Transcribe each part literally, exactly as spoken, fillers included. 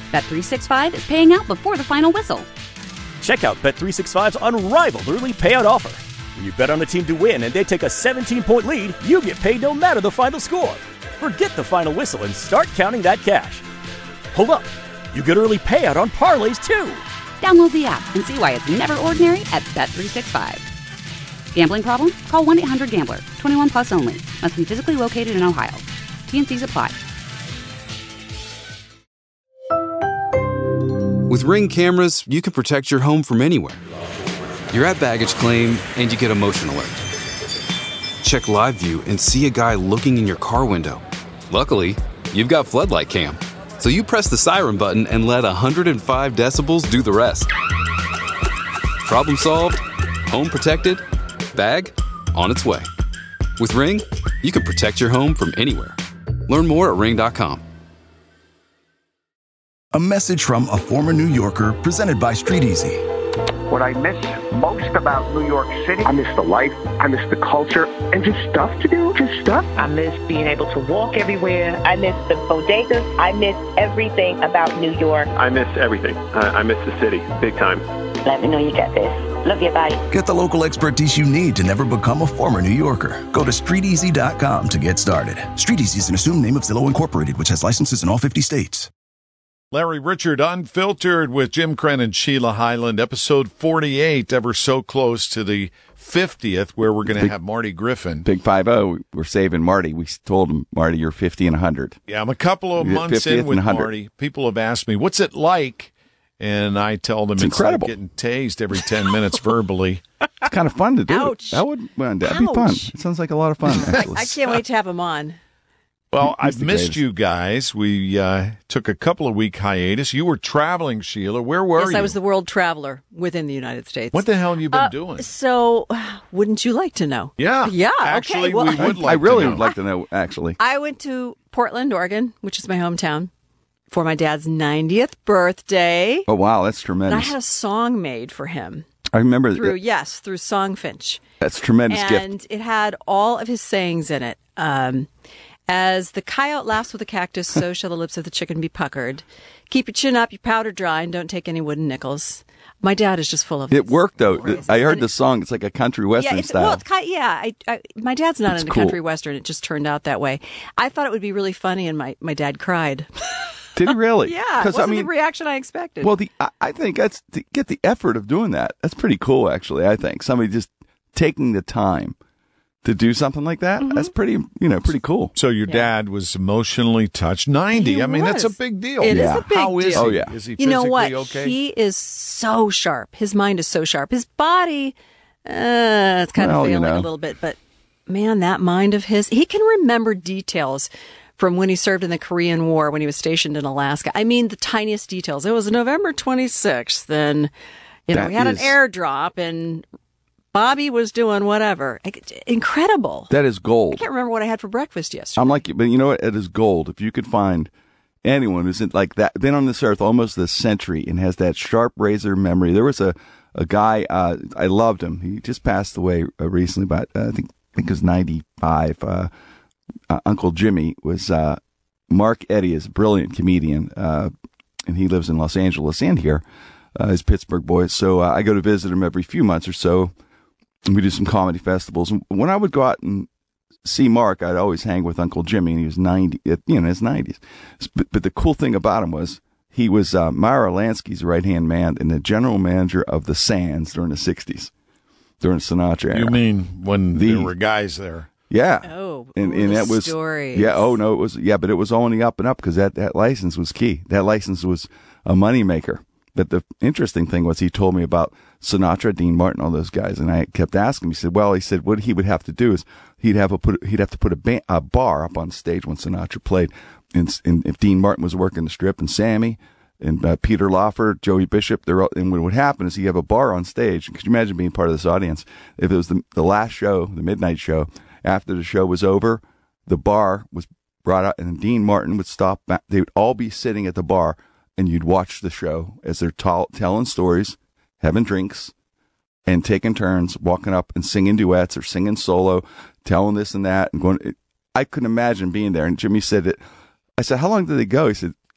Bet three sixty-five is paying out before the final whistle. Check out Bet three sixty-five's unrivaled early payout offer. When you bet on a team to win and they take a seventeen-point lead, you get paid no matter the final score. Forget the final whistle and start counting that cash. Hold up. You get early payout on parlays, too. Download the app and see why it's never ordinary at Bet three sixty-five. Gambling problem? Call one eight hundred gambler. twenty-one plus only. Must be physically located in Ohio. T and C's apply. With Ring cameras, you can protect your home from anywhere. You're at baggage claim and you get a motion alert. Check live view and see a guy looking in your car window. Luckily, you've got Floodlight Cam. So you press the siren button and let one hundred five decibels do the rest. Problem solved, home protected, bag on its way. With Ring, you can protect your home from anywhere. Learn more at ring dot com. A message from a former New Yorker presented by Street Easy. What I miss most about New York City, I miss the life, I miss the culture, and just stuff to do, just stuff. I miss being able to walk everywhere. I miss the bodegas. I miss everything about New York. I miss everything. I, I miss the city, big time. Let me know you get this. Love you, bye. Get the local expertise you need to never become a former New Yorker. Go to street easy dot com to get started. Street Easy is an assumed name of Zillow Incorporated, which has licenses in all fifty states. Larry Richard Unfiltered with Jim Crenn and Sheila Hyland, episode forty-eight, ever so close to the fiftieth, where we're going to have Marty Griffin. Big five oh, we're saving Marty. We told him, Marty, you're fifty and one hundred. Yeah, I'm a couple of months in with Marty. People have asked me, what's it like? And I tell them it's, it's incredible. Like getting tased every ten minutes verbally. It's kind of fun to do. Ouch. That would well, that'd Ouch. be fun. It sounds like a lot of fun, actually. I can't wait to have him on. Well, I've missed you guys. We uh, took a couple of week hiatus. You were traveling, Sheila. Where were yes, you? I was the world traveler within the United States. What the hell have you been uh, doing? So, wouldn't you like to know? Yeah. Yeah. Actually, okay. well, we would like I really to know. would like to know, actually. I went to Portland, Oregon, which is my hometown, for my dad's ninetieth birthday. Oh, wow. That's tremendous. And I had a song made for him. I remember. Through, it, yes, through Songfinch. That's a tremendous and gift. And it had all of his sayings in it. Um, As the coyote laughs with a cactus, so shall the lips of the chicken be puckered. Keep your chin up, your powder dry, and don't take any wooden nickels. My dad is just full of it. Worked, though. phrases. I heard and the it, song. It's like a country western yeah, it's, style. Well, it's kind, yeah. I, I, my dad's not it's into cool. country western. It just turned out that way. I thought it would be really funny, and my, my dad cried. Did he really? Yeah, it wasn't I mean, the reaction I expected. Well, the I, I think that's to get the effort of doing that. That's pretty cool, actually. I think somebody just taking the time to do something like that. Mm-hmm. That's pretty, you know, pretty cool. So your yeah. dad was emotionally touched. ninety. He I mean, was. that's a big deal. It yeah. is a big How is deal. he? Oh, yeah. Is he you know what? okay? He is so sharp. His mind is so sharp. His body, uh, it's kind well, of failing you know. a little bit. But man, that mind of his, he can remember details from when he served in the Korean War, when he was stationed in Alaska. I mean, the tiniest details. It was November twenty-sixth, and you know, That we had is... an airdrop, and Bobby was doing whatever. Incredible. That is gold. I can't remember what I had for breakfast yesterday. I'm like you, but you know what? It is gold. If you could find anyone who's in, like that, been on this earth almost a century and has that sharp razor memory. There was a, a guy, uh, I loved him. He just passed away uh, recently, but uh, I think I think it was ninety-five. Uh, uh, Uncle Jimmy was, uh, Mark Eddy is a brilliant comedian, uh, and he lives in Los Angeles and here. Uh, he's a Pittsburgh boy. So uh, I go to visit him every few months or so. And we do some comedy festivals. And when I would go out and see Mark, I'd always hang with Uncle Jimmy, and he was ninety, you know, in his nineties. But, but the cool thing about him was he was uh, Myra Lansky's right-hand man and the general manager of the Sands during the sixties, during the Sinatra era. You mean when the, there were guys there? Yeah. Oh, and, ooh, and that was stories. Yeah. Oh no, it was yeah, but it was only up and up because that, that license was key. That license was a moneymaker. But the interesting thing was he told me about Sinatra, Dean Martin, all those guys, and I kept asking him. He said, "Well, he said what he would have to do is he'd have a put he'd have to put a, ba- a bar up on stage when Sinatra played, and, and if Dean Martin was working the strip, and Sammy, and uh, Peter Lawford, Joey Bishop, they're all, and what would happen is he have a bar on stage. Could you imagine being part of this audience if it was the the last show, the midnight show? After the show was over, the bar was brought out, and Dean Martin would stop. Back. They would all be sitting at the bar, and you'd watch the show as they're t- telling stories, having drinks, and taking turns, walking up and singing duets or singing solo, telling this and that, and going. I couldn't imagine being there. And Jimmy said that. I said, "How long did they go?" He said,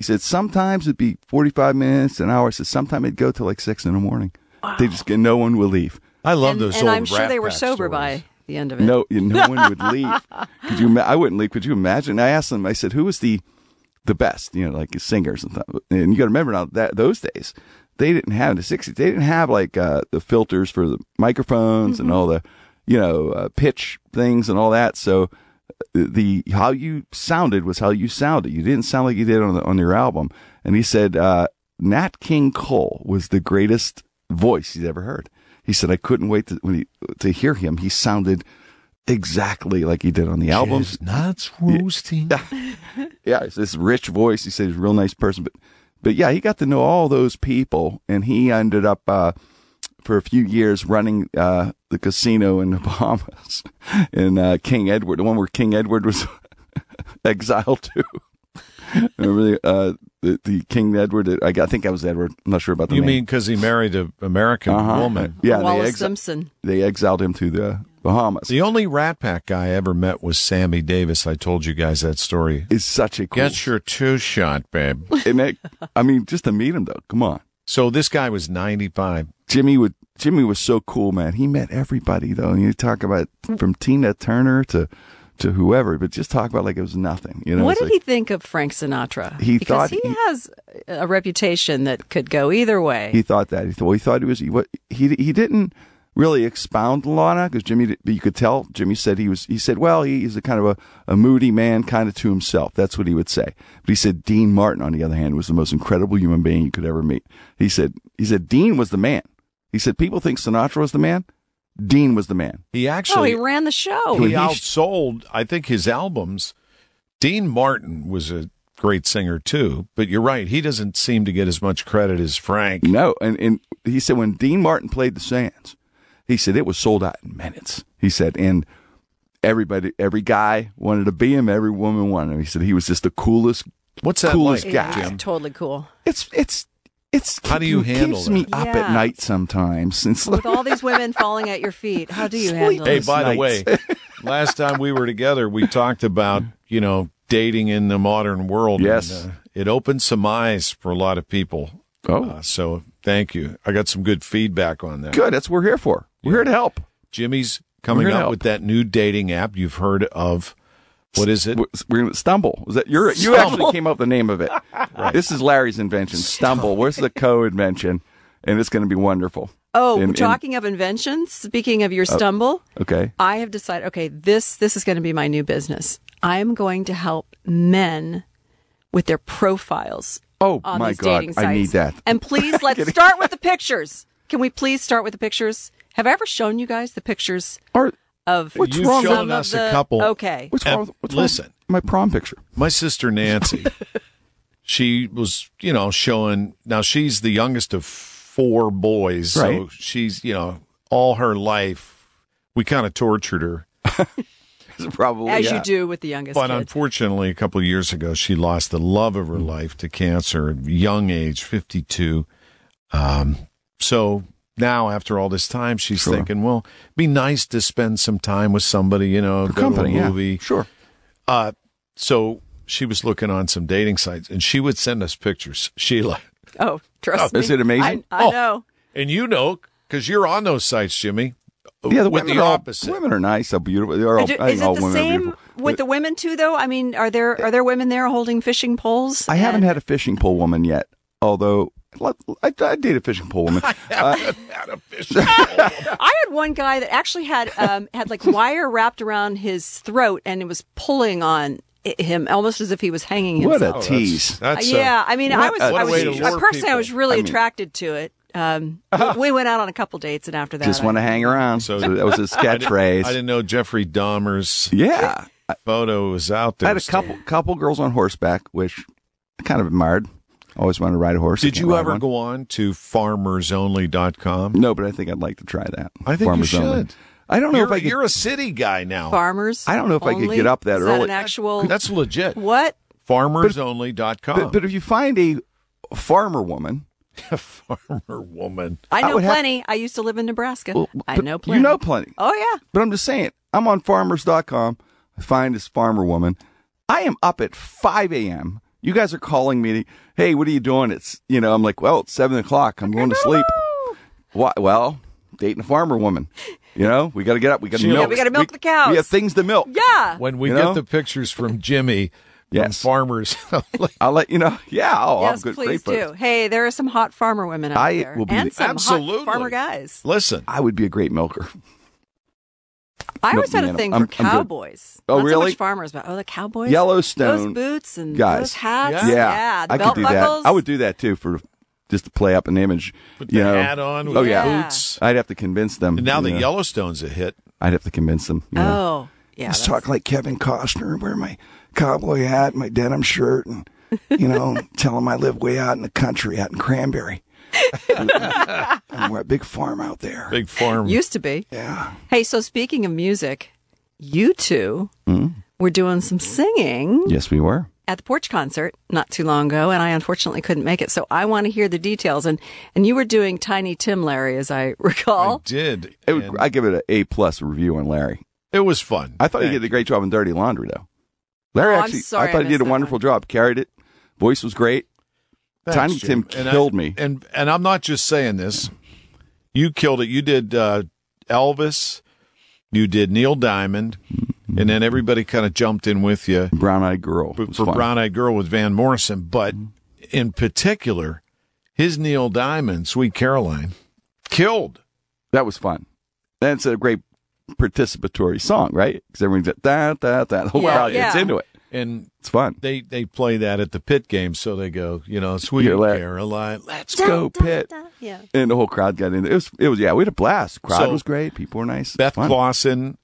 he said sometimes it'd be forty-five minutes, an hour. He said sometimes it'd go till like six in the morning. Wow. They just get no one will leave. I love and, those and old I'm sure Rat they were Pack sober stories. by the end of it. No, no one would leave. Could you? I wouldn't leave. Could you imagine? I asked them. I said, "Who was the the best?" You know, like singers and stuff. And you got to remember now that those days they didn't have the sixties. They didn't have like uh, the filters for the microphones mm-hmm. and all the you know uh, pitch things and all that. So the how you sounded was how you sounded. You didn't sound like you did on the, on your album. And he said uh, Nat King Cole was the greatest voice he's ever heard. He said, I couldn't wait to, when he, to hear him. He sounded exactly like he did on the albums. Chestnuts roasting. Yeah, yeah, it's this rich voice. He said he's a real nice person. But, but yeah, he got to know all those people, and he ended up uh, for a few years running uh, the casino in the Bahamas in uh, King Edward, the one where King Edward was exiled to. Remember the, uh, the, the King Edward? I, I think I was Edward. I'm not sure about the you name. You mean because he married an American uh-huh. woman? Yeah, Wallace they exi- Simpson. They exiled him to the Bahamas. The only Rat Pack guy I ever met was Sammy Davis. I told you guys that story. It's such a cool. Get your two shot, babe. And it, I mean, just to meet him though. Come on. So this guy was ninety-five. Jimmy would. Jimmy was so cool, man. He met everybody though. And you talk about from Tina Turner to. to whoever, but just talk about like it was nothing. You know, what did like, he think of Frank Sinatra? He because thought he, he has a reputation that could go either way. He thought that. He thought. Well, he thought he was. He what he he didn't really expound a lot on it because Jimmy. But you could tell. Jimmy said he was. He said, well, he, he's a kind of a, a moody man, kind of to himself. That's what he would say. But he said Dean Martin, on the other hand, was the most incredible human being you could ever meet. He said. He said Dean was the man. He said people think Sinatra was the man. Dean was the man. He actually oh, he ran the show. He outsold, I think, his albums. Dean Martin was a great singer too, but you're right. He doesn't seem to get as much credit as Frank. No, and, and he said when Dean Martin played the Sands, he said it was sold out in minutes. He said, and everybody, every guy wanted to be him. Every woman wanted him. He said he was just the coolest. What's that coolest like, guy? Jim? Totally cool. It's it's. It's how do you it handle keeps that? me up yeah. at night sometimes. And with all these women falling at your feet, how do you handle Hey, it? by nights. the way, last time we were together, we talked about, you know, dating in the modern world. Yes. And, uh, it opened some eyes for a lot of people. Oh. Uh, so thank you. I got some good feedback on that. Good. That's what we're here for. We're Yeah. here to help. Jimmy's coming We're here to up help. with that new dating app you've heard of. What is it? We're going to Stumble. Was that you're, you actually came up with the name of it. Right. This is Larry's invention. Stumble. Where's the co-invention? And it's going to be wonderful. Oh, And- talking of inventions, speaking of your stumble, Okay. I have decided, okay, this this is going to be my new business. I'm going to help men with their profiles Oh, on my these God. dating sites. I need that. And please, let's start with the pictures. Can we please start with the pictures? Have I ever shown you guys the pictures Or, of What's You've wrong with- shown some us of the, a couple. Okay. what's Uh, wrong with what's listen. wrong with my prom picture? My sister Nancy, she was, you know, showing. Now she's the youngest of four boys, so Right. she's, you know, all her life we kind of tortured her. Probably, As yeah. you do with the youngest But kid. unfortunately, a couple of years ago, she lost the love of her life to cancer at a young age, fifty-two. Um, so now, after all this time, she's Sure. thinking, well, it'd be nice to spend some time with somebody, you know, For go company, to a yeah. movie. Sure. Uh, so she was looking on some dating sites, and she would send us pictures, Sheila. Oh, trust me. Is it amazing? I, I Oh. know. And you know, because you're on those sites, Jimmy. Yeah, the with women the are all, opposite. women are nice, they're beautiful. They're all, Do- I is think all it the women are same beautiful. with the women too, though? I mean, are there are there women there holding fishing poles? I haven't And- had a fishing pole woman yet, although I, I date a fishing pole woman. Uh, Had a fish. I had one guy that actually had um, had like wire wrapped around his throat, and it was pulling on i- him almost as if he was hanging what himself. a tease. That's uh, yeah, I mean, I what was, a- I what a way was, to I lure personally, I was people. really I mean- attracted to it. Um, we- we went out on a couple dates, and after that, Just I- want to hang around. So- So that was his I didn't- catchphrase. I didn't know Jeffrey Dahmer's Yeah. I, photo was out there. I had a couple couple girls on horseback, which I kind of admired. Always wanted to ride a horse. I Did can't you ride ever one. go on to farmers only dot com? No, but I think I'd like to try that. I think Farmers you should. Only. I don't know You're, if I could. you're a city guy now. farmers. I don't know if I could only? get up that Is early. That an actual That's legit. what? farmers only dot com. but, but if you find a farmer woman, Farmer woman. I I know would have- plenty. I used to live in Nebraska. well, I but know plenty. You know plenty. Oh yeah. But I'm just saying, I'm on farmers dot com. I find this farmer woman. I am up at five a.m. You guys are calling me. Hey, what are you doing? It's, you know, I'm like, well, it's seven o'clock. I'm going to sleep. Why? Well, dating a farmer woman. You know, we got to get up. We got to milk. Yeah, we got to milk we, the cows. We have things to milk. Yeah. When we You get know? the pictures from Jimmy, Yes. from farmers, I'll let you know. Yeah, I'll yes, have good please great do. photos. Hey, there are some hot farmer women out I there. will be and the- some Absolutely. hot farmer guys. listen. I would be a great milker. I always Milk had a the thing animal. for I'm- I'm good. cowboys. Oh, Not really? so much farmers, but oh, the cowboys. Yellowstone Those boots and guys. those hats. Yeah. Yeah, Yeah, the I belt could do buckles. that. I would do that too for just to play up an image. Put you the know. hat on with Oh the yeah. boots. I'd have to convince them. And now you the know. Yellowstone's a hit. I'd have to convince them. You know. Oh, yeah. Let's that's- talk like Kevin Costner, wear my cowboy hat, my denim shirt, and you know, tell them I live way out in the country, out in Cranberry. And we're a big farm out there. Big farm. Used to be. Yeah. Hey, so speaking of music, you two were doing some singing Yes, we were. at the Porch concert not too long ago, and I unfortunately couldn't make it. So I want to hear the details. And and you were doing Tiny Tim, Larry, as I I recall. did. It would, and I give it an A plus review on Larry. it was fun. I thought he Thank did a great job in Dirty Laundry, though. Larry Oh, I'm actually, sorry I thought I he did a missed that wonderful one. job. Carried it. Voice was great. Thanks, Tiny Jim. Tim And I- killed me. And and I'm not just saying this. You killed it. You did uh, Elvis. You did Neil Diamond. And then everybody kind of jumped in with you Brown Eyed Girl. for, was for fun. Brown Eyed Girl with Van Morrison. But in particular, his Neil Diamond, Sweet Caroline, killed. That was fun. That's a great participatory song, right? Because everyone's like, da, da, da. The whole Yeah, crowd gets yeah. into it. And It's fun. they, they play that at the Pit game. So they go, you know, Sweet You're like, Caroline, let's Let's go, Pitt. Yeah. And the whole crowd got into it. It was, it was yeah, we had a blast. The crowd So, was great. People were nice. Beth Fun. Clausen,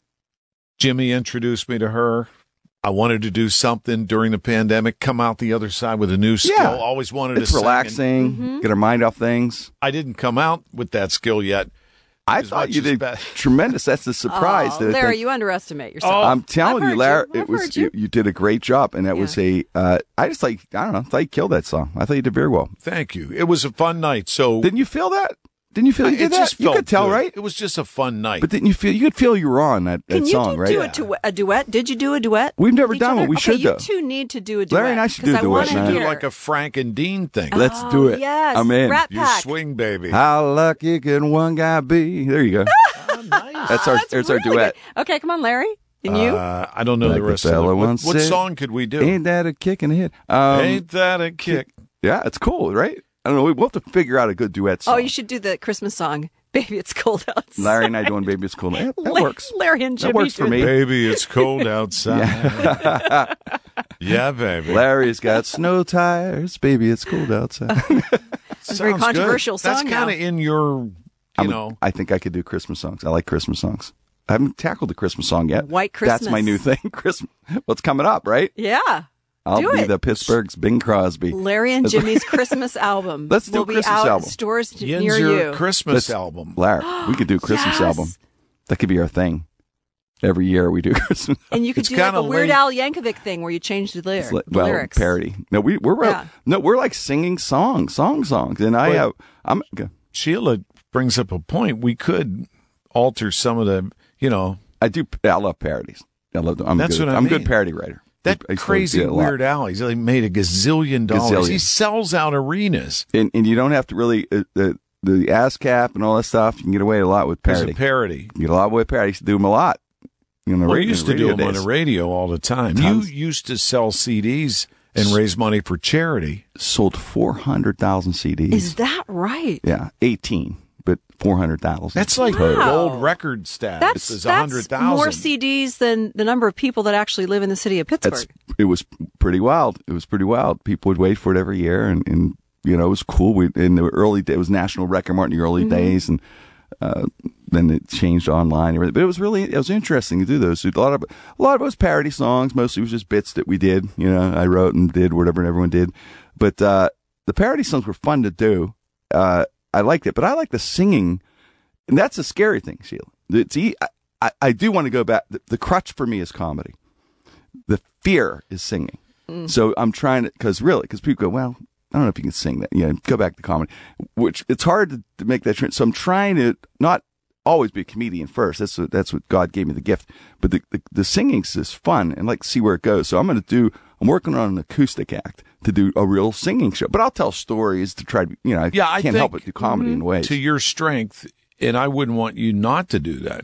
Jimmy introduced me to her. I wanted to do something during the pandemic, come out the other side with a new skill. Yeah. Always wanted It's to sing, and relaxing. Mm-hmm. Get our mind off things. I didn't come out with that skill yet. I As thought much you as did Beth- tremendous. That's the surprise. Oh, that I Larry, think- you underestimate yourself. I'm telling I've you, heard Larry, you. I've it was heard you. you did a great job, and that was a. Uh, I just like I don't know. I thought you killed that song. I thought you did very well. Thank you. It was a fun night. So Didn't you feel that? Didn't you feel you it did that? just You felt could tell, good. right? It was just a fun night. But didn't you feel? You could feel you were on that, that Can you song, do, right? do a, du- a duet? Did you do a duet? We've never with each done one. other? We okay, should, you though. two need to do a duet. Larry and I should do a 'cause I duet, wanna man. do hear. like a Frank and Dean thing. Let's Oh, do it. Yes, I'm in. Rat You Pack. swing, baby. How lucky can one guy be? There you go. Oh, nice. That's our. That's There's our really duet. good. Okay, come on, Larry. And you? Uh, I don't know Like the the rest of it. fella What, once what said, song could we do? Ain't that a kick in the head? Um, Ain't that a kick? Yeah, it's cool, right? I don't know. We'll have to figure out a good duet song. Oh, you should do the Christmas song, Baby, It's Cold Outside. Larry and I doing Baby It's Cool. Yeah, that La- works. Larry and Jimmy That works for do me. Baby, it's cold outside. Yeah, baby. Larry's got snow tires. Baby, it's cold outside. It's a very Sounds controversial good. song That's kind now. of in your, you I'm a- know. I think I could do Christmas songs. I like Christmas songs. I haven't tackled the Christmas song yet. White That's my Christmas. new thing. Christmas. What's coming up, right? Yeah. I'll Do be it. the Pittsburgh's Bing Crosby. Larry and Jimmy's Christmas album Let's do will a be Christmas out album. in stores t- Yin's near your you. Christmas Let's- album. Larry, we could do a Christmas Yes. album. That could be our thing. Every year we do Christmas. And you could It's do like a kinda Weird late. Al Yankovic thing where you change the, lyric, It's like- the well, lyrics. parody. No, we we're Yeah. no, we're like singing songs, song songs, and I But- have I'm okay. Sheila brings up a point. We could alter some of the, you know, I do. I love parodies. I love. I'm That's good, what I I'm a good mean. parody writer. that I used to crazy do it a lot. Weird Al. He's like made a gazillion dollars. Gazillion. He sells out arenas and and you don't have to really uh, the the ASCAP and all that stuff. You can get away a lot with as parody. a parody. You get a lot away with parody. I used to do them a lot. You know, Well, radio, you used to do radio them on days. the radio all the time. Tons. You used to sell C Ds and raise money for charity. Sold four hundred thousand C Ds. Is that right? Yeah, eighteen, but four hundred thousand. That's like Wow. gold record status. That's, is that's hundred thousand. more C Ds than the number of people that actually live in the city of Pittsburgh. That's it was pretty wild. It was pretty wild. People would wait for it every year, and, and you know it was cool. We in the early days, it was National Record Mart in the early Mm-hmm. days, and uh, then it changed online. And everything. But it was really it was interesting to do those. A lot of a lot of it was parody songs. Mostly it was just bits that we did. You know, I wrote and did whatever everyone did. But uh, the parody songs were fun to do. Uh, I liked it, but I like the singing, and that's the scary thing, Sheila. It's e- I, I, I do want to go back. The, the crutch for me is comedy. The fear is singing. Mm. So I'm trying to, because really, because people go, well, I don't know if you can sing that. Yeah, go back to comedy, which it's hard to, to make that trend. So I'm trying to not always be a comedian first. That's what, that's what God gave me the gift. But the, the, the singing is fun and like see where it goes. So I'm going to do, I'm working on an acoustic act to do a real singing show. But I'll tell stories to try to, you know, I Yeah, I can't help think, but do comedy in ways. To your strength, and I wouldn't want you not to do that,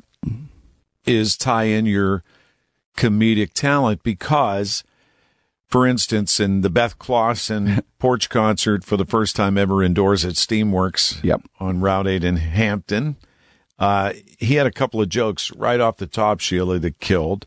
is tie in your comedic talent because, for instance, in the Beth Clausen Porch concert for the first time ever indoors at Steamworks yep. on Route eight in Hampton, uh, he had a couple of jokes right off the top, Sheila, that killed.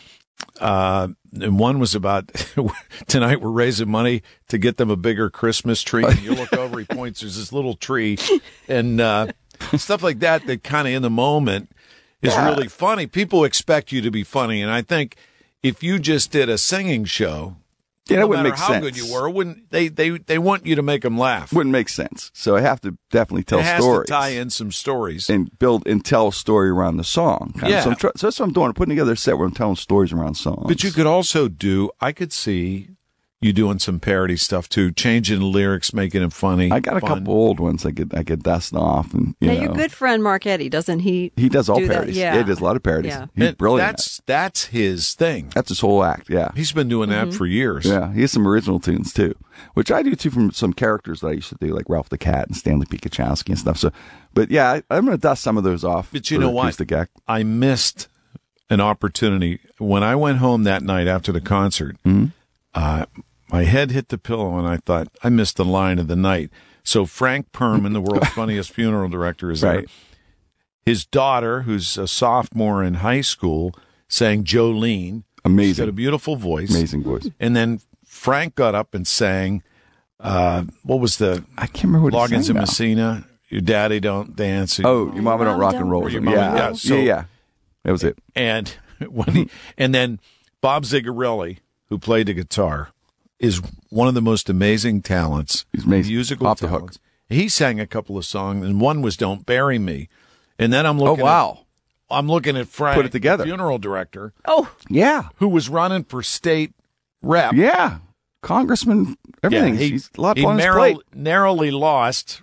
Uh, and one was about tonight we're raising money to get them a bigger Christmas tree. And you look over, he points, there's this little tree, and uh, stuff like that that kind of in the moment is yeah. really funny. People expect you to be funny, and I think if you just did a singing show, yeah, no wouldn't matter make how sense. good you were, wouldn't they? They they want you to make them laugh. Wouldn't make sense. So I have to definitely tell it has stories, to tie in some stories, and build and tell a story around the song. Kind yeah, of. So, I'm try, so that's what I'm doing. I'm putting together a set where I'm telling stories around songs. But you could also do. I could see you doing some parody stuff too, changing the lyrics, making it funny. I got a fun. couple old ones I could I could dust off, and you now know. your good friend Mark Eddy, doesn't he? He does all do parodies. That? Yeah. yeah, he does a lot of parodies. Yeah. He's And brilliant. That's that's his thing. That's his whole act. Yeah, he's been doing that Mm-hmm. for years. Yeah, he has some original tunes too, which I do too from some characters that I used to do, like Ralph the Cat and Stanley P. Kachowski and stuff. So, but yeah, I, I'm going to dust some of those off. But you know what? Act. I missed an opportunity when I went home that night after the concert. Mm-hmm. Uh, my head hit the pillow, and I thought I missed the line of the night. So Frank Perman, the world's funniest funeral director, is right. there. His daughter, who's a sophomore in high school, sang Jolene. Amazing. She's got a beautiful voice. Amazing voice. And then Frank got up and sang, uh, what was the? I can't remember what he Loggins sang and now. Messina. Your daddy don't dance. Oh, your mama don't rock and roll. Your Yeah. mama- yeah, so- yeah, yeah. That was it. And when he, and then Bob Zigarelli, who played the guitar, is one of the most amazing talents. He's amazing. Musical Off the hook. talents. He sang a couple of songs, and one was "Don't Bury Me." And then I'm Oh, looking. wow. At, I'm looking at Frank, Put it together. the funeral director, Oh, Yeah. who was running for state rep. Yeah. Congressman, everything. Yeah, he, He's a lot he on his narrow- plate. narrowly lost,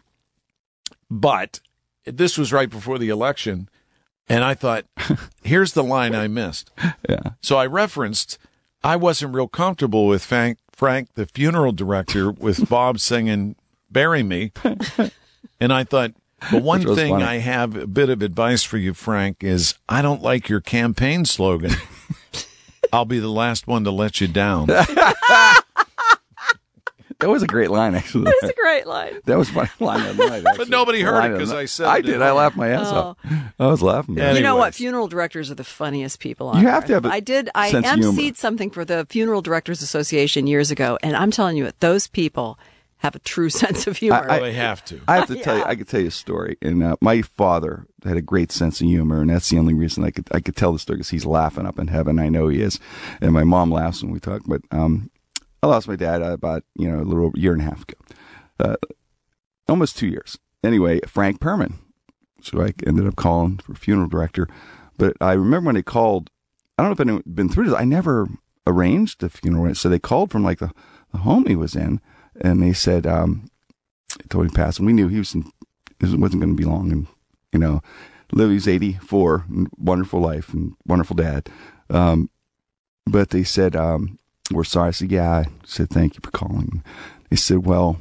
but this was right before the election, and I thought, here's the line I missed. Yeah. So I referenced, I wasn't real comfortable with Frank, Frank the funeral director, with Bob singing "Bury Me," and I thought, but one Which was thing funny. I have a bit of advice for you, Frank, is I don't like your campaign slogan. I'll be the last one to let you down. That was a great line, actually. that's a great line. That was my line of the night. Actually. But nobody heard Line it of the 'cause night. I said I it did. in I my- laughed my ass Oh. off. I was laughing. Yeah. You know Anyways. what? Funeral directors are the funniest people on You have earth. to have a I did. I sense of humor. emceed something for the Funeral Directors Association years ago, and I'm telling you, those people have a true sense of humor. Well, they have to. I have to tell you, Yeah. I could tell you a story. And uh, my father had a great sense of humor, and that's the only reason I could I could tell the story because he's laughing up in heaven. I know he is, and my mom laughs when we talk. But um, I lost my dad about you know a little over a year and a half ago, uh, almost two years. Anyway, Frank Perman. So I ended up calling for funeral director. But I remember when they called. I don't know if anyone had been through this. I never arranged the funeral, so they called from like the, the home he was in. And they said, um, they told him he passed, and we knew he was in, it wasn't going to be long. And, you know, Livy's eighty-four, and wonderful life and wonderful dad. Um, but they said, um, we're sorry. I said, yeah. I said, thank you for calling. They said, well,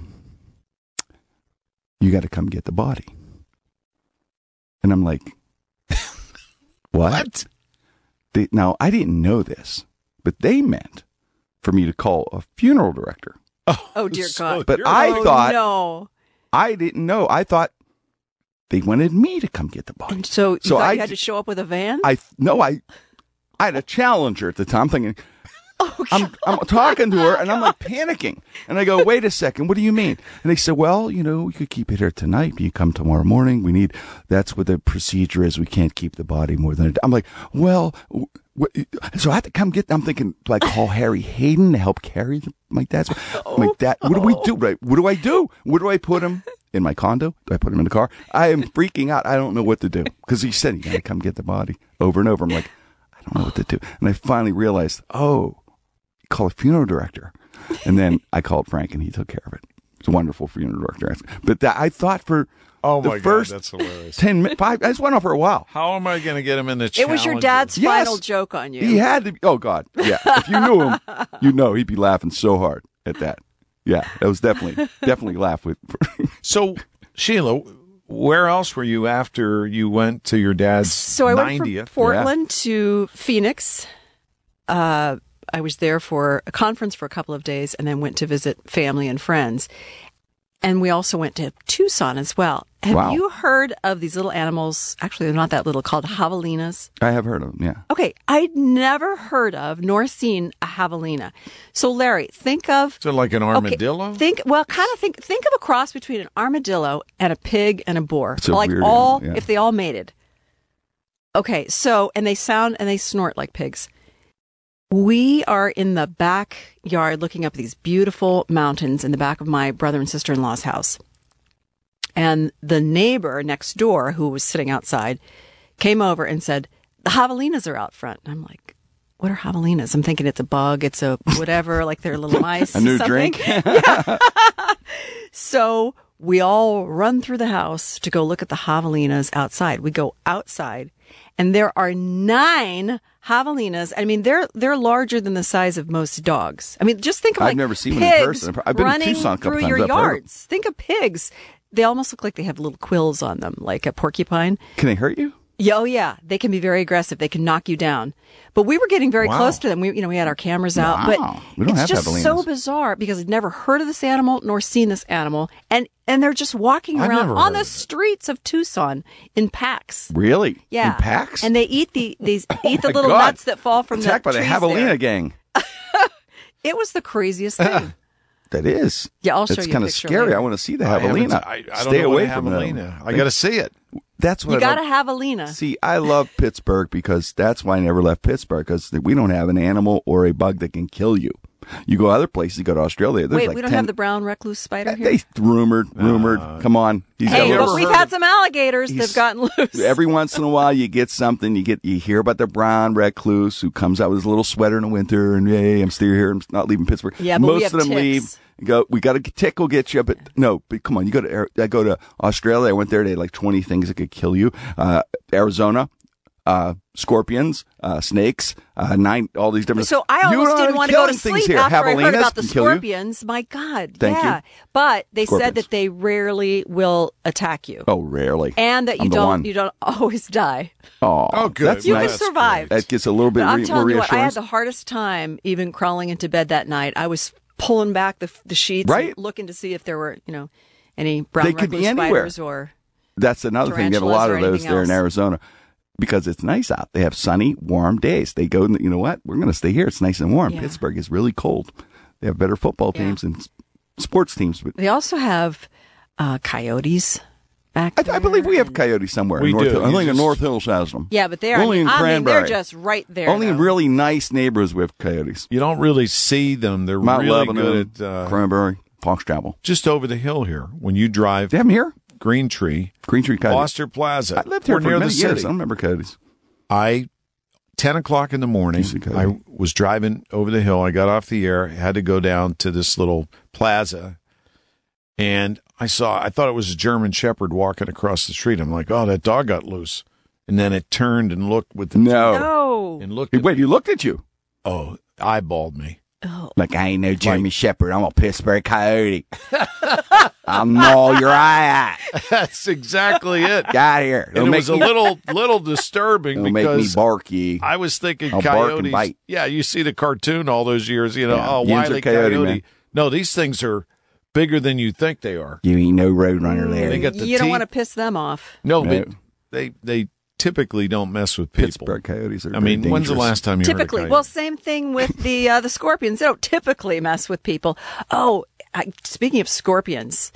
you got to come get the body. And I'm like, what? What? They, now, I didn't know this, but they meant for me to call a funeral director. oh dear God! But you're- I oh, thought, no. I didn't know. I thought they wanted me to come get the body. And so you So thought I you had d- to show up with a van? I no, I I had a Challenger at the time, thinking oh, I'm I'm talking to her, and I'm like panicking, and I go, wait a second, what do you mean? And they said, well, you know, we could keep it here tonight, but you come tomorrow morning. We need that's what the procedure is. We can't keep the body more than a day. I'm like, well. W- so I have to come get. I'm thinking like call Harry Hayden to help carry the, my dad's. I'm like that. What do we do? Right? What do I do? Where do I put him? In my condo? Do I put him in the car? I am freaking out. I don't know what to do because he said you got to come get the body over and over. I'm like, I don't know what to do. And I finally realized, oh, call a funeral director. And then I called Frank and he took care of it. He's a wonderful funeral director. But that, I thought for Oh the my God, first that's hilarious. ten minutes, five. I just went on for a while. How am I going to get him in the it was your Challenger? dad's Yes. final joke on you. He had to be. Oh God, yeah. If you knew him, you know he'd be laughing so hard at that. Yeah, that was definitely definitely laugh with. So, Sheila, where else were you after you went to your dad's So I went ninetieth? from Portland yeah. to Phoenix. Uh, I was there for a conference for a couple of days and then went to visit family and friends. And we also went to Tucson as well. Have wow. you heard of these little animals? Actually, they're not that little, called javelinas. I have heard of them, yeah. Okay, I'd never heard of nor seen a javelina. So, Larry, think of... So like an armadillo? Okay, think, well, kind of think think of a cross between an armadillo and a pig and a boar. It's a like weird all, animal, yeah. if they all mated. Okay, so, and they sound and they snort like pigs. We are in the backyard looking up these beautiful mountains in the back of my brother and sister-in-law's house. And the neighbor next door, who was sitting outside, came over and said, the javelinas are out front. And I'm like, what are javelinas? I'm thinking it's a bug, it's a whatever, like they're little mice. A new something. drink? Yeah. So we all run through the house to go look at the javelinas outside. We go outside, and there are nine javelinas. I mean, they're they're larger than the size of most dogs. I mean, just think of I've like never seen pigs one in person. I've been to running Tucson a couple through times. your I've heard of yards. Think of pigs. They almost look like they have little quills on them, like a porcupine. Can they hurt you? Yeah, oh yeah, they can be very aggressive. They can knock you down. But we were getting very Wow. close to them. We, you know, we had our cameras out. Wow. But We don't it's have just javelinas. so bizarre because I'd never heard of this animal nor seen this animal, and and they're just walking I've around never on heard the of it. streets of Tucson in packs. Really? Yeah, In packs? and they eat the these eat the my little God. nuts that fall from Attacked the by the trees javelina there. gang. It was the craziest thing. That is. Yeah, I'll show That's you a kind of picture scary. later. I want to see the I haven't- javelina. I, I don't Stay know away what a from them. javelina. I got to see it. That's what You I got love. to have a Lena. See, I love Pittsburgh because that's why I never left Pittsburgh, because we don't have an animal or a bug that can kill you. You go other places, you go to Australia. There's Wait, like we don't ten, have the brown recluse spider here? They rumored, rumored. Come on. He's got a Hey, little- look, we've had some alligators He's- that've gotten loose. Every once in a while, you get something. You get you hear about the brown recluse who comes out with his little sweater in the winter, and hey, I'm still here. I'm not leaving Pittsburgh. Yeah, but most we have of them ticks. leave. You go. We got a tick will get you, but no. But come on, you go to. Ar- I go to Australia. I went there. They had like twenty things that could kill you. Uh, Arizona. Uh, scorpions, uh, snakes, uh, nine, all these different. So I You almost don't didn't have want to go to killing things sleep here. after I heard Javelinas about the can kill you. scorpions. My God, Thank yeah. you. But they said Scorpions. that they rarely will attack you, Oh, rarely. and that you I'm the don't one. you don't always die. Oh, Oh, good. That's You nice. can survive. That gets a little bit But I'm re- more telling you what, I had reassurance. the hardest time even crawling into bed that night. I was pulling back the the sheets, Right. and looking to see if there were you know any brown They could be recluse anywhere. spiders or. That's another thing. They have a tarantulas lot or of those anything there in else. Arizona because it's nice out. They have sunny, warm days. They go, you know what? We're going to stay here. It's nice and warm. Yeah. Pittsburgh is really cold. They have better football Yeah. teams and s- sports teams. But They also have uh, coyotes back I, there. I believe we have coyotes somewhere. We in North do. Hill. I You think in just- North Hills has them. Yeah, but they're Only I mean, in I mean, they're Cranberry. just right there. Only in though. really nice neighborhoods with coyotes. You don't really see them. They're Mount really Lebanon, good at uh, Cranberry, Fox Chapel. just over the hill here. When you drive They have them here? Green Tree, Green Tree Coyotes. Foster Plaza. I lived here We're for near many the years. city. I don't remember coyotes. I, ten o'clock in the morning, You see coyote. I was driving over the hill. I got off the air, had to go down to this little plaza, and I saw, I thought it was a German Shepherd walking across the street. I'm like, oh, that dog got loose. And then it turned and looked with the No. No. and looked Hey, at wait, he looked at you. oh, eyeballed me. Like, I ain't no German Shepherd. I'm a Pittsburgh Coyote. I'll gnaw your eye out. That's exactly it. Get out of here. And It'll it make was a me- little little disturbing It'll make me because bark ye. I was thinking I'll bark and coyotes. bite. Yeah, you see the cartoon all those years, you know, Yeah. oh, Yinzer Wile E. coyote, Coyote. man. No, these things are bigger than you think they are. You ain't no roadrunner there. They got the You don't teeth. want to piss them off. No, No. but they they typically don't mess with people. Pittsburgh Coyotes are I very mean, when's the dangerous. last time you Typically, heard a well, coyote? same thing with the uh, the scorpions. They don't typically mess with people. Oh, I, speaking of scorpions,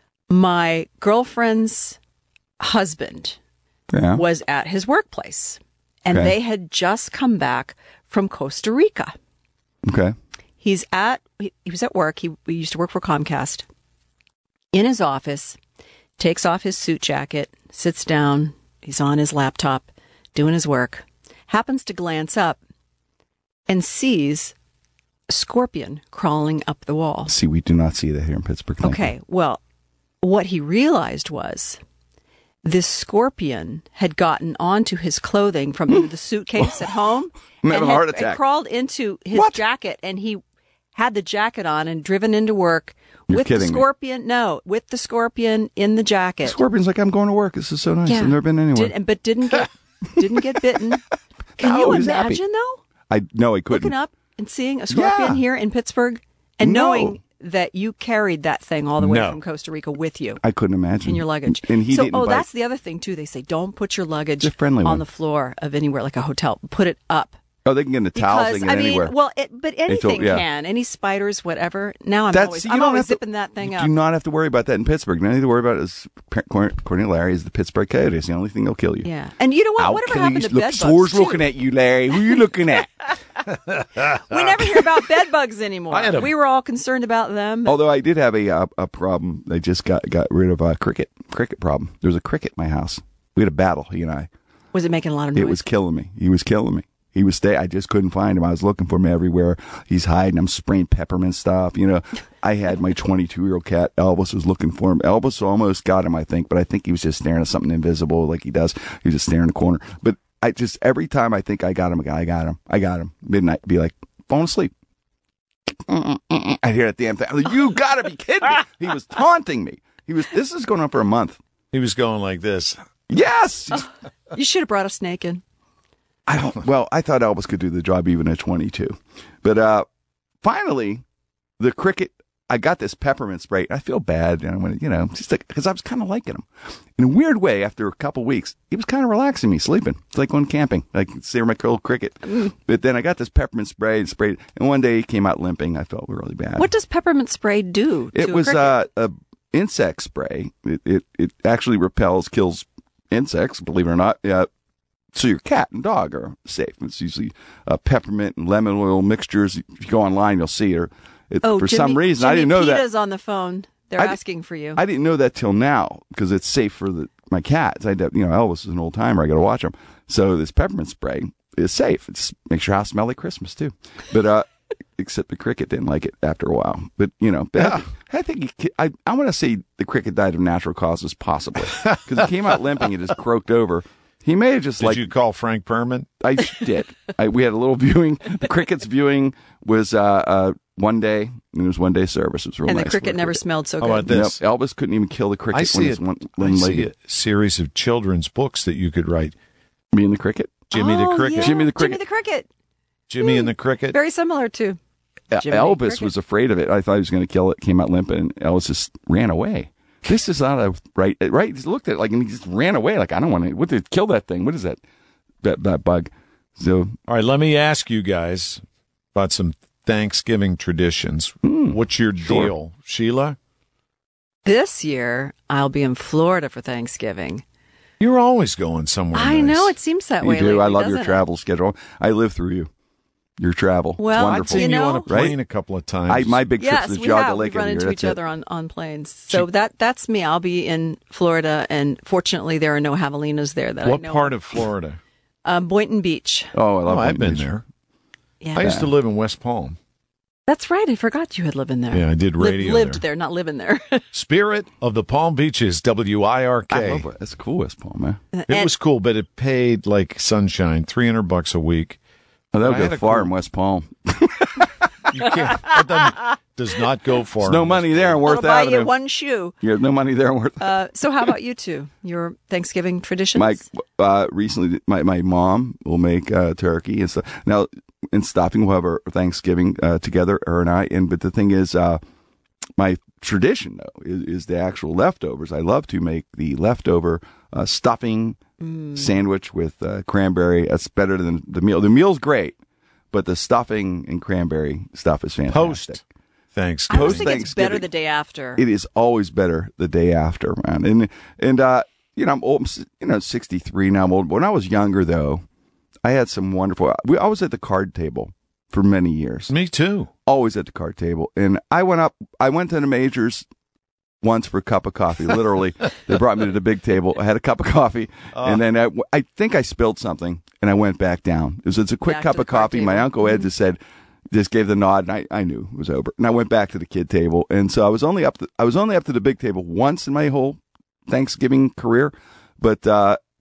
my girlfriend's husband Yeah. was at his workplace, and Okay. they had just come back from Costa Rica. Okay. He's at he, he was at work. He, he used to work for Comcast. In his office, takes off his suit jacket, sits down. He's on his laptop doing his work. Happens to glance up and sees a scorpion crawling up the wall. See, we do not see that here in Pittsburgh. Thank Okay, well, what he realized was this scorpion had gotten onto his clothing from the suitcase at home I'm having and a had- heart and attack. crawled into his What? jacket, and he had the jacket on and driven into work You're with the kidding me. scorpion. No, with the scorpion in the jacket. Scorpion's like, I'm going to work. This is so nice. Yeah. I've never been anywhere. Did, but didn't get didn't get bitten. Can No, you he's happy. imagine though? I no, I couldn't. Looking up and seeing a scorpion Yeah. here in Pittsburgh and No. knowing that you carried that thing all the way No. from Costa Rica with you I couldn't imagine. in your luggage. And he so, didn't oh, bite. that's the other thing too. They say don't put your luggage It's a friendly on one. the floor of anywhere like a hotel. Put it up. Oh, they can get in the towels. They Because can I get mean, anywhere. well, it, but told- anything yeah. can. Any spiders, whatever. Now I'm That's- always, see, you I'm don't always have to- zipping that thing you up. do not have to worry about that in Pittsburgh. The only thing to worry about is Cor- Courtney Larry is the Pittsburgh Coyotes. The only thing that'll kill you. Yeah, and you know what? I'll Whatever kill happened you. to Look, bed Sore's bugs? too? looking at you, Larry. Who are you looking at? We never hear about bed bugs anymore. I had a- We were all concerned about them. Although I did have a uh, a problem. I just got got rid of a cricket cricket problem. There was a cricket in my house. We had a battle, he and I. Was it making a lot of noise? It was killing me. He was killing me. He was stay. I just couldn't find him. I was looking for him everywhere. He's hiding. I'm spraying peppermint stuff. You know, I had my twenty-two year old cat Elvis was looking for him. Elvis almost got him, I think, but I think he was just staring at something invisible, like he does. He was just staring in the corner. But I just every time I think I got him, I got him. I got him. Midnight, be like falling asleep. I hear that damn thing. I'm like, you gotta be kidding me. He was taunting me. He was. This is going on for a month. He was going like this. Yes. You should have brought a snake in. I don't. Well, I thought Elvis could do the job even at twenty-two, but uh, finally, the cricket. I got this peppermint spray. I feel bad, and I went, you know, just like because I was kind of liking him. In a weird way, after a couple weeks, he was kind of relaxing me, sleeping. It's like going camping, like see my little cricket. But then I got this peppermint spray and sprayed, and one day he came out limping. I felt really bad. What does peppermint spray do? It to was a cricket? uh, a insect spray. It, it it actually repels, kills insects. Believe it or not. Yeah. So your cat and dog are safe. It's usually uh, peppermint and lemon oil mixtures. If you go online, you'll see it. it oh, for Jimmy, some reason, Jimmy I didn't know Peta's that. on the phone. They're I di- asking for you. I didn't know that till now because it's safe for the, my cats. I you know Elvis is an old timer. I got to watch him. So this peppermint spray is safe. It just makes your house smell like Christmas too. But uh, except the cricket didn't like it after a while. But you know, Yeah. I, I think he, I I want to say the cricket died of natural causes, possibly because it came out limping and just croaked over. He may have just Did like you call Frank Perman? I did. I, we had a little viewing. The cricket's viewing was uh, uh, one day. And it was one day service. It was real and nice. the cricket with never smelled so How good. about this? Nope, Elvis couldn't even kill the cricket I when see, his it, one, I one see legged. a series of children's books that you could write. Me and the cricket. Jimmy the Oh, Cricket. yeah, Jimmy the Cricket. Jimmy the Cricket. Jimmy and the Cricket. Very similar to Uh, Jimmy Elvis Cricket. was afraid of it. I thought he was going to kill it. Came out limping, and Elvis just ran away. This is not a right. Right? He looked at it like and he just ran away. Like I don't want to. What did kill that thing? What is that? That that bug. So All right, let me ask you guys about some Thanksgiving traditions. What's your sure. deal, Sheila? this year. I'll be in Florida for Thanksgiving. You're always going somewhere. I nice. know it seems that you way. do. lately, I love your doesn't it? travel schedule. I live through you. Your travel. Well, it's I've wonderful. seen you, You on a know- plane Right? a couple of times. I my big trip Yes, to the we Geauga have. Lake we run every into year. each That's other it. on, on planes. So that that's me. I'll be in Florida, and fortunately, there are no javelinas there that what I know. part of Florida? Um, Boynton Beach. Oh, I love. Oh, I've Boynton been Beach. there. Yeah, I used to live in West Palm. that's right. I forgot you had lived in there. Yeah, I did Li- radio lived there. there, not living there. Spirit of the Palm Beaches, W I R I K. love it. That's cool, West Palm, man. It And- was cool, but it paid like sunshine, three hundred bucks a week. Oh, that I would had go a far cool- in West Palm. You can't. That doesn't- does not go far. There's no in money this- there in I'll Worth buy Avenue. you one shoe. Yeah, no money there in Worth. Uh, so, how about you two? Your Thanksgiving traditions? My uh, recently, my, my mom will make uh, turkey and stuff. Now, in stopping, we'll have our Thanksgiving uh, together, her and I. And but the thing is, uh, my tradition though is, is the actual leftovers. I love to make the leftover uh, stuffing sandwich with uh, cranberry. That's better than the meal. The meal's great, but the stuffing and cranberry stuff is fantastic. Post I Thanksgiving. always think it's Thanksgiving. better the day after. It is always better the day after, man. And and uh, you know, I'm old. I'm, s- you know, sixty-three now. I'm old. When I was younger, though, I had some wonderful. We I was at the card table for many years. Me too. Always at the card table, and I went up. I went to the majors once for a cup of coffee. Literally, they brought me to the big table. I had a cup of coffee, and then I, I think I spilled something, and I went back down. It was it's a quick Back cup to the of card coffee. My table. uncle Ed just said. Just gave the nod, and I, I knew it was over. And I went back to the kid table, and so I was only up. To, I was only up to the big table once in my whole Thanksgiving career. But uh,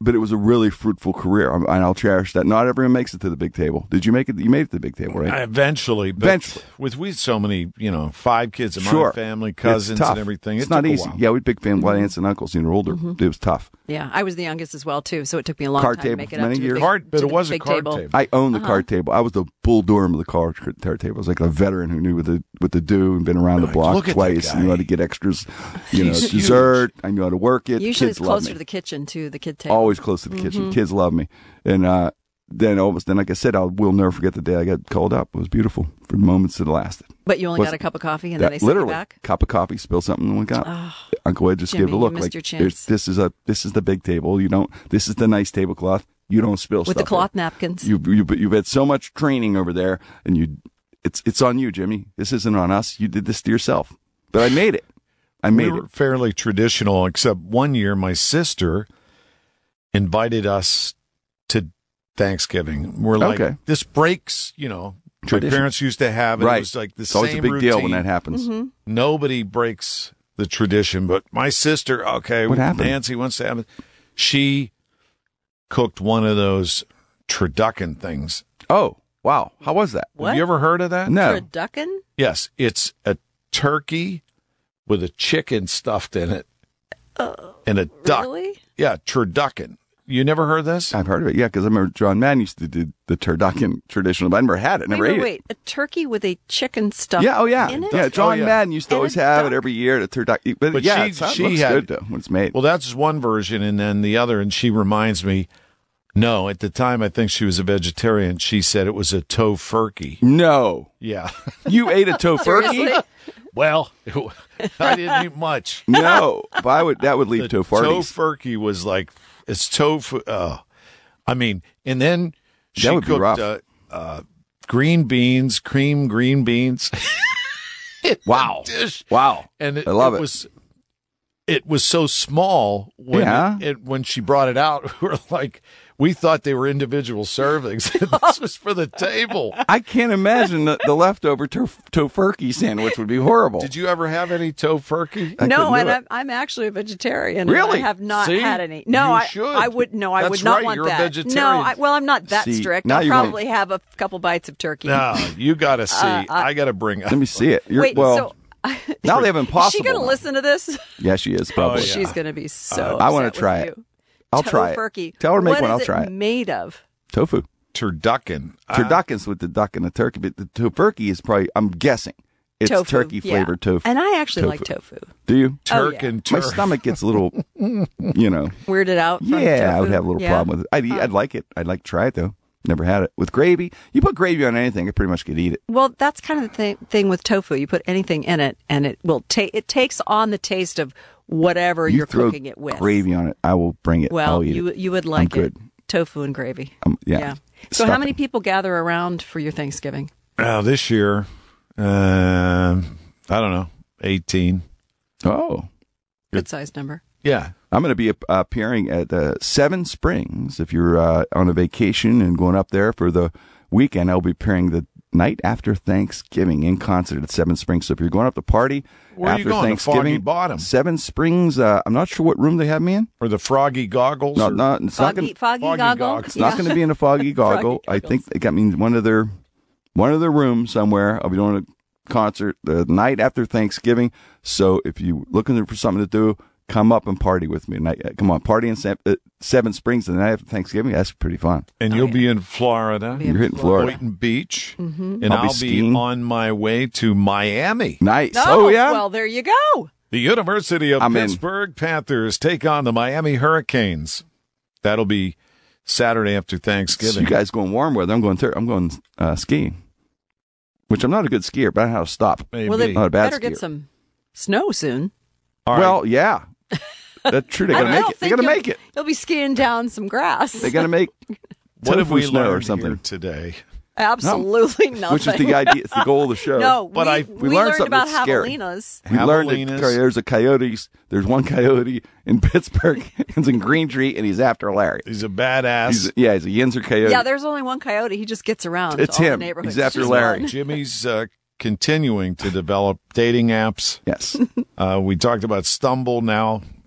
but it was a really fruitful career, and I'll cherish that. Not everyone makes it to the big table. Did you make it? You made it to the big table, right? Eventually, but Eventually. with we so many, you know, five kids in Sure. my family, It's cousins, tough. and everything. It's it not took a easy. while. Yeah, we had big family, a lot of aunts and uncles, you know, older. It was tough. Yeah, I was the youngest as well too, so it took me a long Card time to table make for it up many to the years. big, Card- but to it the was a big card table. table. I owned the Uh-huh. card table. I was the bull durham of the card card table. I was like a veteran who knew what the what to do and been around the Like, block look at that twice. guy. I knew how to get extras, you know, He's dessert. I knew how to work it. Usually Kids it's love closer me. to the kitchen to the kid table. Always close to the kitchen. Mhm. Kids love me, and uh, then almost then, like I said, I will never forget the day I got called up. It was beautiful for the moments that lasted. But you only Was- got a cup of coffee and That- then they sent literally you back? cup of coffee, spill something, and went out. Oh, Uncle Ed just Jimmy, gave a you look missed like your "There's- chance. this is a this is the big table. You don't. This is the nice tablecloth. You don't spill With stuff the cloth here. napkins. You you you've had so much training over there, and you it's it's on you, Jimmy. This isn't on us. You did this to yourself. But I made it. I made we it. were fairly traditional, except one year my sister invited us to Thanksgiving. We're like, Okay. this breaks, you know, Tradition. my parents used to have it. Right. It was like the It's same always a big routine. deal when that happens. Mm-hmm. Nobody breaks the tradition, but my sister, okay, What happened? Nancy wants to have it. She cooked one of those turducken things. Oh wow! How was that? What? Have you ever heard of that? No. Turducken? Yes, it's a turkey with a chicken stuffed in it and a duck. Really? Yeah, turducken. You never heard this? I've heard of it. Yeah, because I remember John Madden used to do the turducken traditional. But I never had it. Never wait, ate wait, wait. A turkey with a chicken stuffed it. Yeah. Oh yeah. in it? Yeah. John Oh, yeah. Madden used to And always a have duck? it every year. The turducken. But, But yeah, she- it sounds- she looks had- good though when it's made. Well, that's one version, and then the other, and she reminds me, no, at the time I think she was a vegetarian. She said it was a tofurkey. no, Yeah. you ate a tofurkey? Seriously? Well, I didn't eat much. No, but I would. That would leave The tofarties. tofurkey was like, it's tofu. Uh, I mean, and then she That would be cooked rough. Uh, uh, green beans, cream green beans. in Wow. a dish. Wow. And it, I love it. was it was so small when Yeah. it, it when she brought it out. We were like, we thought they were individual servings. This was for the table. I can't imagine the, the leftover tof- tofurkey sandwich would be horrible. Did you ever have any tofurkey? I No, couldn't do and it. I'm, I'm actually a vegetarian. and Really? I have not See? had any. No, You I should. I would no, I That's would not right, want you're a that. vegetarian. No, I, well, I'm not that See, strict. now I'll you won't- probably have a couple bites of turkey. No, you got to see. Uh, I got to bring up. Let me see it. You're, Wait, well, so now they have Impossible. is she going to now. listen to this? Yeah, she is probably. Oh, yeah. She's going to be so. I wanna upset with try it. you. I'll try it. Tofurkey. Tell her to make What one. is I'll try it. Made of Tofu. Turducken. Uh, Turduckens with the duck and the turkey, but the tofurkey is probably. I'm guessing it's tofu. turkey yeah. flavored tofu. And I actually like Tofu. tofu. Do you? Turk Oh, yeah. and My turf. stomach gets a little, you know. Weirded out. From Yeah, I would tofu? have a little Yeah. problem with it. I'd, eat, I'd like it. I'd like to try it though. Never had it with gravy. You put gravy on anything, I pretty much could eat it. Well, that's kind of the thing, thing with tofu. You put anything in it, and it will take. It takes on the taste of whatever You you're throw cooking it with. gravy on it, I will bring it. Well, I'll eat you it. you would I'm like good. it. Tofu and gravy. Um, yeah. So, how Stuffing. many people gather around for your Thanksgiving? Oh, this year, uh, I don't know, eighteen. Oh, Good sized number. Yeah. I'm going to be ap- appearing at uh, Seven Springs. If you're uh, on a vacation and going up there for the weekend, I'll be appearing the night after Thanksgiving in concert at Seven Springs. So if you're going up to party Where are you after going? To Thanksgiving, Foggy Bottom? Seven Springs. Uh, I'm not sure what room they have me in. Or the froggy goggles? No, or- no, it's not Foggy, going. foggy, foggy goggle. goggles. It's not going to be in a foggy goggle. I think they got me in one of their one of their rooms somewhere. I'll be doing a concert the night after Thanksgiving. So if you're looking for something to do, come up and party with me. Night, come on, party in Se- uh, Seven Springs the night after Thanksgiving. That's pretty fun. and Oh, you'll yeah. be in Florida, Be in You're hitting Florida. Boynton Beach, Mm-hmm. and I'll be I'll be, skiing. on my way to Miami. Nice. No, oh yeah. Well, there you go. The University of I'm in. Pittsburgh Panthers take on the Miami Hurricanes. That'll be Saturday after So Thanksgiving. you guys going warm weather? I'm going. Ter- I'm going uh, skiing, which I'm not a good skier, but I know how to stop. Maybe. Well, they Not a bad better get skier. some snow soon. All right. Well, yeah, that's true. They I got to don't make know, it. They think got to you'll- make it. You'll be skiing down some grass. They got to make what have tofu we snow learned or something. here today? Absolutely nothing. Which is the idea. It's the goal of the show. No, But we, I- we, we learned learned something about that's scary. javelinas. We learned that Javelinas. there's a coyotes. There's one coyote in Pittsburgh. He's in Green Tree, and he's after Larry. He's a badass. He's, yeah, he's a Yinzer coyote. Yeah, there's only one coyote. He just gets around. It's to all him. The neighborhoods. He's after Just Larry. one. Jimmy's uh, continuing to develop dating apps. Yes. Uh, we talked about Stumble now.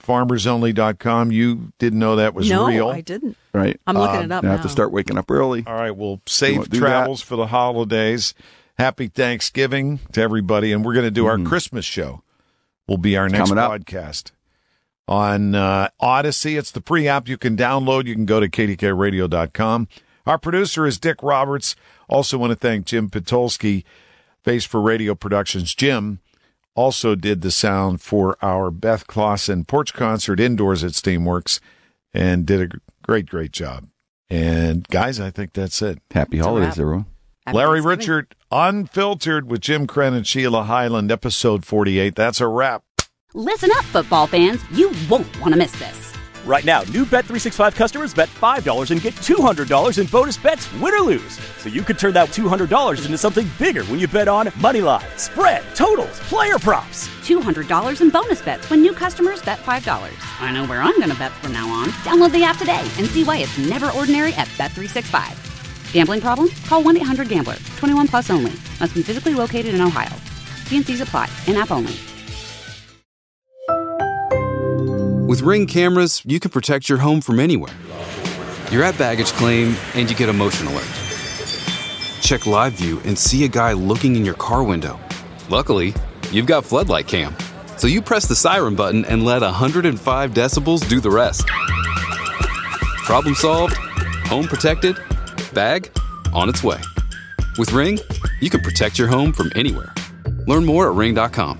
farmers only dot com. You didn't know that was no, real. I didn't. Right. I'm looking Um, it up I now. have to start waking up early. All right, well, You safe wanna do travels that? for the holidays. Happy Thanksgiving to everybody. And we're going to do our Mhm. Christmas show. Will be our next coming up. podcast. On uh, Odyssey, it's the free app you can download. You can go to K D K radio dot com. Our producer is Dick Roberts. Also want to thank Jim Pitolsky, Face for Radio Productions. Jim also did the sound for our Beth Clausen porch concert indoors at Steamworks and did a great, great job. And guys, I think that's it. Happy holidays, everyone. Happy Larry Thanksgiving. Richard, Unfiltered with Jim Crenn and Sheila Highland, episode forty-eight. That's a wrap. Listen up, football fans. You won't want to miss this. Right now, new Bet three sixty-five customers bet five dollars and get two hundred dollars in bonus bets, win or lose. So you could turn that two hundred dollars into something bigger when you bet on money line, spread, totals, player props. two hundred dollars in bonus bets when new customers bet five dollars. I know where I'm going to bet from now on. Download the app today and see why it's never ordinary at Bet three sixty-five. Gambling problem? Call one eight hundred gambler. twenty-one plus only. Must be physically located in Ohio. T N Cs apply. In-app only. With Ring cameras, you can protect your home from anywhere. You're at baggage claim and you get a motion alert. Check live view and see a guy looking in your car window. Luckily, you've got floodlight cam. So you press the siren button and let one hundred five decibels do the rest. Problem solved, home protected, bag on its way. With Ring, you can protect your home from anywhere. Learn more at ring dot com.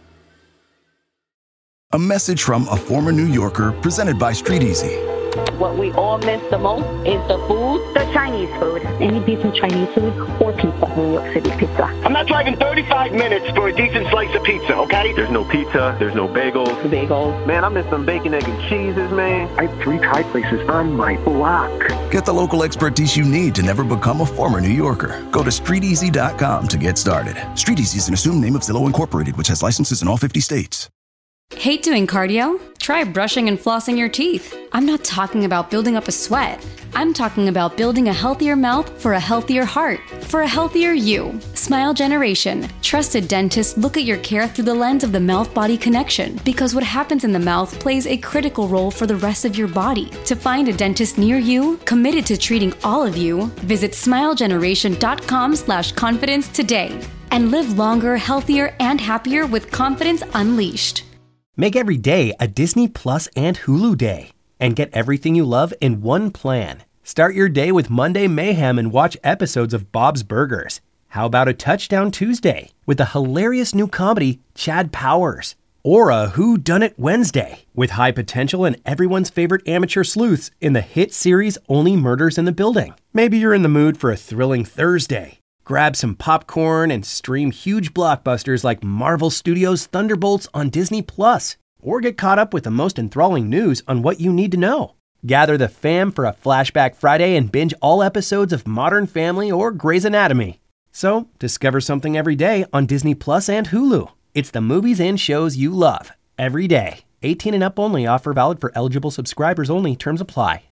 A message from a former New Yorker presented by Street Easy. What we all miss the most is the food. The Chinese food. Any decent Chinese food or pizza. New York City pizza. I'm not driving thirty-five minutes for a decent slice of pizza, okay? There's no pizza. There's no bagels. Bagels. Man, I miss some bacon, egg, and cheeses, man. I have three Thai places on my block. Get the local expertise you need to never become a former New Yorker. Go to street easy dot com to get started. Street Easy is an assumed name of Zillow Incorporated, which has licenses in all fifty states. Hate doing cardio? Try brushing and flossing your teeth. I'm not talking about building up a sweat. I'm talking about building a healthier mouth for a healthier heart, for a healthier you. Smile Generation. Trusted dentists look at your care through the lens of the mouth-body connection, because what happens in the mouth plays a critical role for the rest of your body. To find a dentist near you, committed to treating all of you, visit smile generation dot com slash confidence today. And live longer, healthier, and happier with confidence unleashed. Make every day a Disney Plus and Hulu day, and get everything you love in one plan. Start your day with Monday Mayhem and watch episodes of Bob's Burgers. How about a Touchdown Tuesday with the hilarious new comedy Chad Powers? Or a Who Done It Wednesday with high potential and everyone's favorite amateur sleuths in the hit series Only Murders in the Building. Maybe you're in the mood for a thrilling Thursday. Grab some popcorn and stream huge blockbusters like Marvel Studios' Thunderbolts on Disney Plus, or get caught up with the most enthralling news on what you need to know. Gather the fam for a Flashback Friday and binge all episodes of Modern Family or Grey's Anatomy. So, discover something every day on Disney Plus and Hulu. It's the movies and shows you love, every day. eighteen and up only. Offer valid for eligible subscribers only. Terms apply.